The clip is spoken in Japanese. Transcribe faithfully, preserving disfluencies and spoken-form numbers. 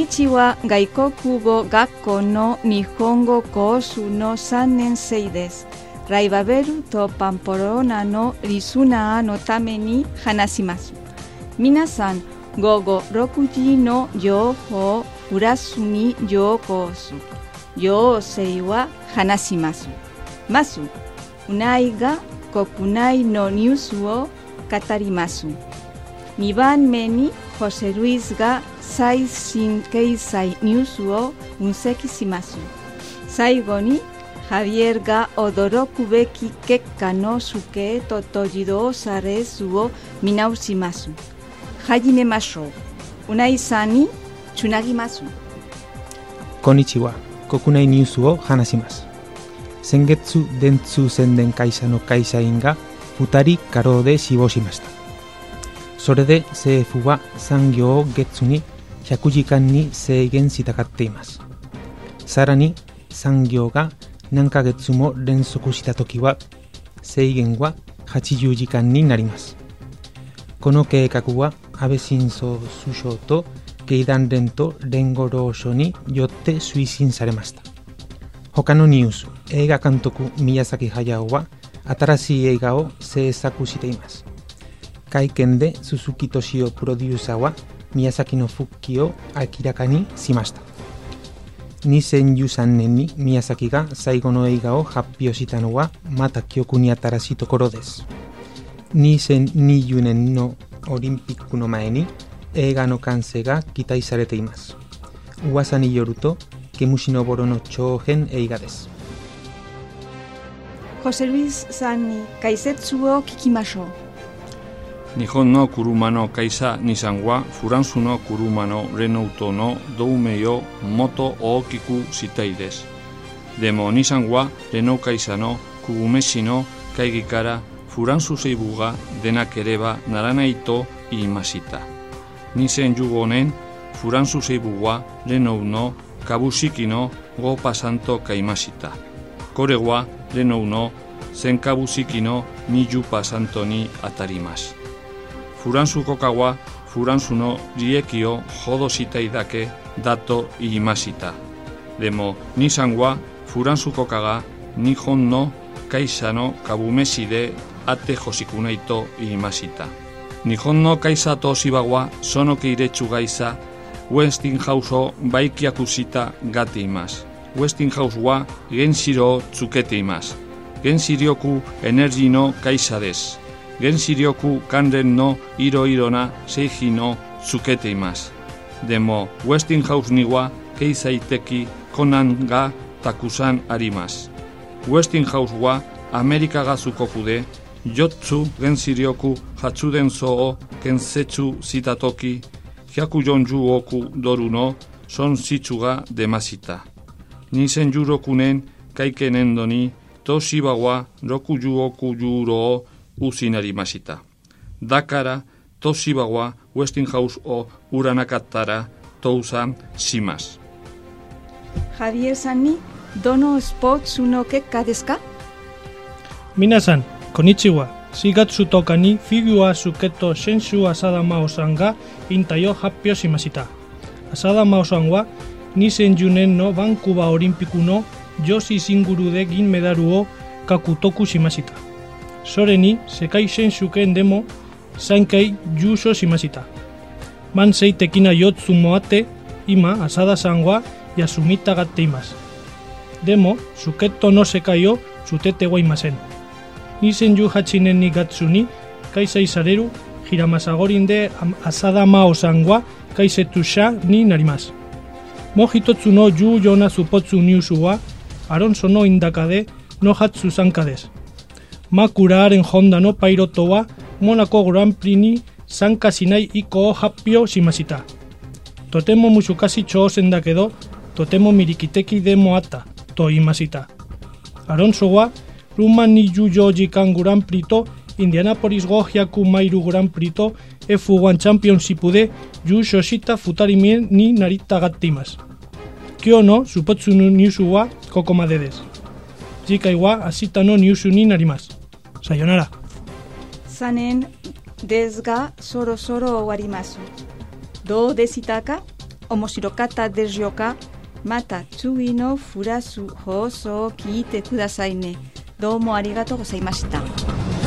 ちは外国語学校の日本語コースのさんねん生です。ライバベルとパンポロナのリスナーのために話します。皆さん、午後ろくじの情報プラスにようこそ。要請は話します。まず、うないが国内のニュースを語ります。にばんめに、ホセルイスが最新経済ニュースを分析します。最後に、ハビエルが驚くべき結果のスケートと自動車レースを見直します。始めましょう。うないさんにつなぎます。 こんにちは。国内ニュースを話します。先月、電通宣伝会社の会社員がふたり過労で死亡しました。それで政府は産業を月にひゃくじかんに制限したがっています。さらに産業が何ヶ月も連続したときは制限ははちじゅうじかんになります。この計画は安倍晋三首相と経団連と連合労使によって推進されました。他のニュース、映画監督宮崎駿は新しい映画を制作しています。会見で鈴木敏夫プロデューサーは宮崎の復帰を明らかにしました。にせんじゅうさんねんに宮崎が最後の映画を発表したのはまた記憶に新しいところです。にせんにじゅうねんのオリンピックの前に映画の完成が期待されています。噂によると毛虫のぼろの長編映画です。 ホセルイスさんに解説を聞きましょう。 日本の車の会社ニサンはフランスの車のレノートの同盟をもっと大きくしたいです。でもニサンはレノー会社の久留米市の会議からフランス政府が出なければならないと言いました。にせんじゅうごねん、フランス政府はレノーの株式の ごパーセント 買いました。これはレノーの全株式の にじゅっパーセント に当たります。フランス国家はフランスの利益を戻したいだけだと言いました。でも、ニサンはフランス国家が日本の会社の株主であってほしくないと言いました。日本の会社東芝はその系列会社ウェスティンハウスを売却したがっています。ウェスティンハウスは原子炉をつけています。原子力エネルギーの会社です。原子力関連のいろいろな製品をつけています。でも、ウェスティンハウスには経済的困難がたくさんあります。ウェスティンハウスはアメリカ合衆国でよっつ原子力発電所を建設したとき、ひゃくよんじゅうおくドルの損失が出ました。にせんじゅうろくねん会計年度に東芝はろくじゅうおくユーロを失いました。だから東芝はウェスティンハウスを売らなかったら倒産します。 ハビエルさんにどのスポーツの結果ですか？ 皆さん、こんにちは。しがつとおかにフィギュアスケート選手浅田真央さんが引退を発表しました。浅田真央さんはにせんじゅうねんのバンクーバーオリンピックの女子シングルで銀メダルを獲得しました。それに世界選手権でもさんかい優勝しました。慢性的な腰痛もあって、今浅田さんは休みたがっています。でもスケートの世界を捨ててはいません。にせんじゅうはちねんにがつに開催される平正五輪で浅田真央さんは解説者になります。もう一つの重要なスポーツニュースはアロンソのインダカでの初参加です。マクラーレンホンダのパイロットはモナコグランプリに参加しない意向を発表しました。とても難しい挑戦だけど、とても魅力的でもあったと言いました。アロンソはルマンにじゅうよじかんグランプリとインディアナポリスごひゃくマイルグランプリと エフワン チャンピオンシップで優勝したふたりめになりたがっています。今日のスポーツのニュースはここまでです。次回は明日のニュースになります。さよなら。 さんねんですが、そろそろ終わります。どうでしたか？ 面白かったでしょうか。また次のフランス放送を聞いてくださいね。どうもありがとうございました。